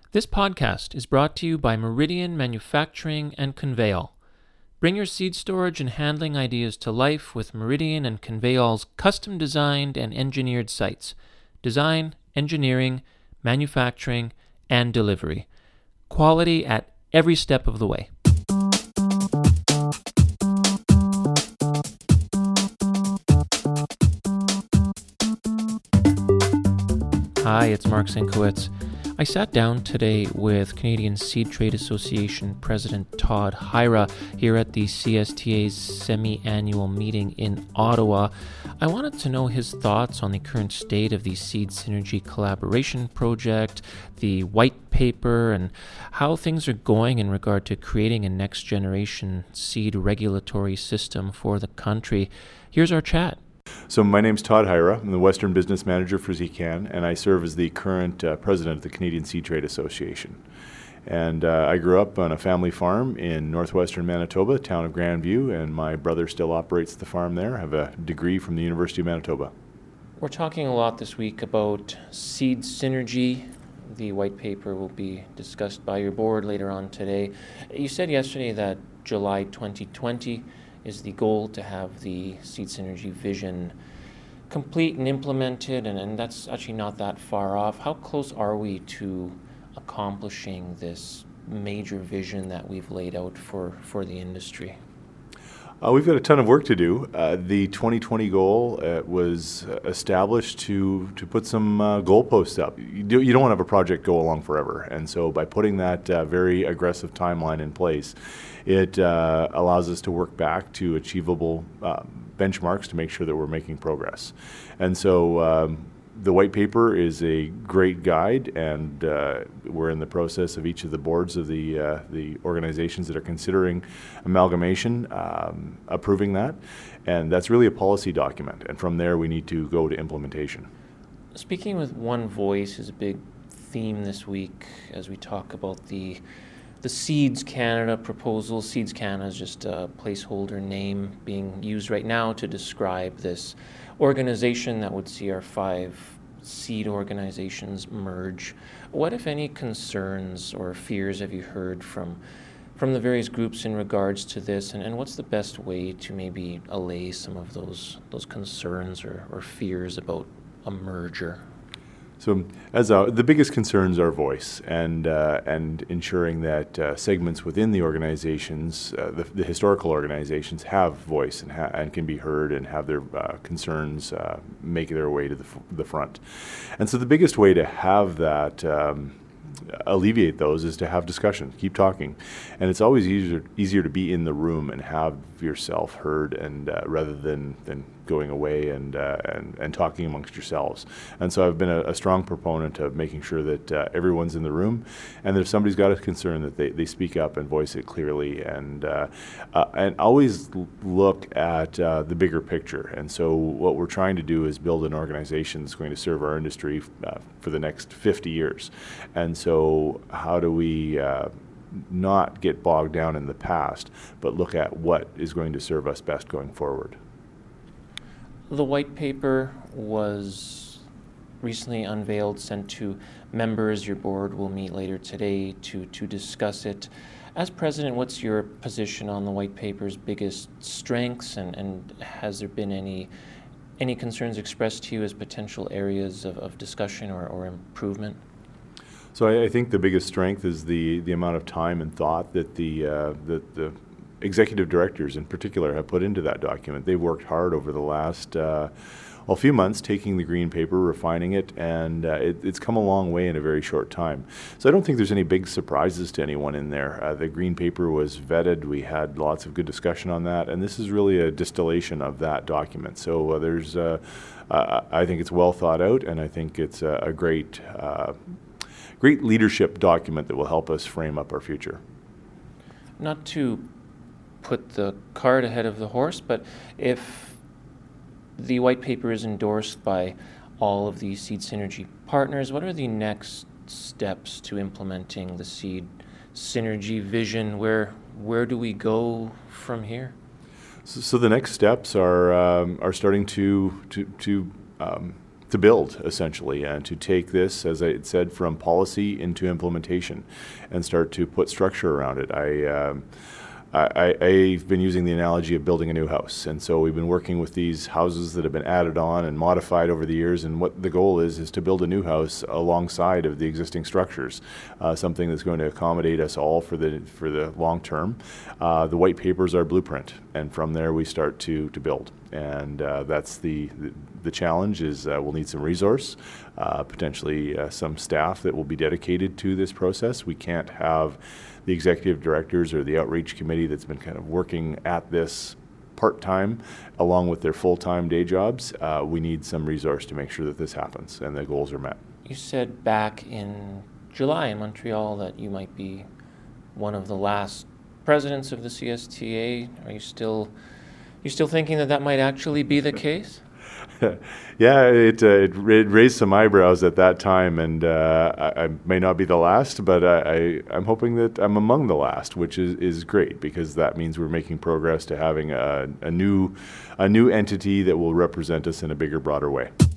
This podcast is brought to you by Meridian Manufacturing and Conveyal. Bring your seed storage and handling ideas to life with Meridian and Conveyal's custom-designed and engineered sites. Design, engineering, manufacturing, and delivery. Quality at every step of the way. Hi, it's Mark Sinkowitz. I sat down today with Canadian Seed Trade Association President Todd Hyra here at the CSTA's semi-annual meeting in Ottawa. I wanted to know his thoughts on the current state of the Seed Synergy Collaboration Project, the white paper, and how things are going in regard to creating a next-generation seed regulatory system for the country. Here's our chat. So my name's Todd Hyra. I'm the Western Business Manager for ZCAN, and I serve as the current president of the Canadian Seed Trade Association. And I grew up on a family farm in northwestern Manitoba, town of Grandview, and my brother still operates the farm there. I have a degree from the University of Manitoba. We're talking a lot this week about Seed Synergy. The white paper will be discussed by your board later on today. You said yesterday that July 2020 is the goal to have the Seed Synergy vision complete and implemented, and that's actually not that far off. How close are we to accomplishing this major vision that we've laid out for the industry? We've got a ton of work to do. The 2020 goal was established to put some goalposts up. You don't want to have a project go along forever, and so by putting that very aggressive timeline in place, it allows us to work back to achievable benchmarks to make sure that we're making progress. And so the white paper is a great guide, and we're in the process of each of the boards of the organizations that are considering amalgamation, approving that, and that's really a policy document. And from there, we need to go to implementation. Speaking with one voice is a big theme this week as we talk about the Seeds Canada proposal. Seeds Canada is just a placeholder name being used right now to describe this organization that would see our 5 seed organizations merge. What, if any, concerns or fears have you heard from the various groups in regards to this, and what's the best way to maybe allay some of those concerns or fears about a merger? So, as the biggest concerns are voice and ensuring that segments within the organizations, the historical organizations, have voice and can be heard and have their concerns make their way to the front. And so, the biggest way to have that alleviate those is to have discussion, keep talking, and it's always easier to be in the room and have yourself heard, and rather than going away and talking amongst yourselves. And so I've been a strong proponent of making sure that everyone's in the room, and that if somebody's got a concern, that they speak up and voice it clearly, and always look at the bigger picture. And so what we're trying to do is build an organization that's going to serve our industry for the next 50 years. And so how do we not get bogged down in the past, but look at what is going to serve us best going forward? The white paper was recently unveiled, sent to members. Your board will meet later today to discuss it. As president, what's your position on the white paper's biggest strengths, and has there been any concerns expressed to you as potential areas of discussion or improvement? So I think the biggest strength is the amount of time and thought that the executive directors in particular have put into that document. They've worked hard over the last few months, taking the green paper, refining it, and it's come a long way in a very short time. So I don't think there's any big surprises to anyone in there. The green paper was vetted. We had lots of good discussion on that, and this is really a distillation of that document. So there's, I think it's well thought out, and I think it's a great leadership document that will help us frame up our future. Not to put the cart ahead of the horse, but if the white paper is endorsed by all of the Seed Synergy partners, what are the next steps to implementing the Seed Synergy vision? Where do we go from here? So the next steps are starting to build, essentially, and to take this, as I said, from policy into implementation and start to put structure around it. I've been using the analogy of building a new house, and so we've been working with these houses that have been added on and modified over the years, and what the goal is to build a new house alongside of the existing structures, something that's going to accommodate us all for the long term. The white paper is our blueprint, and from there we start to build, and that's the challenge is we'll need some resource, potentially some staff that will be dedicated to this process. We can't have the executive directors or the outreach committee that's been kind of working at this part-time along with their full-time day jobs. We need some resource to make sure that this happens and the goals are met. You said back in July in Montreal that you might be one of the last presidents of the CSTA. Are you still thinking that might actually be the case? Yeah, it raised some eyebrows at that time, and I may not be the last, but I'm hoping that I'm among the last, which is great because that means we're making progress to having a new entity that will represent us in a bigger, broader way.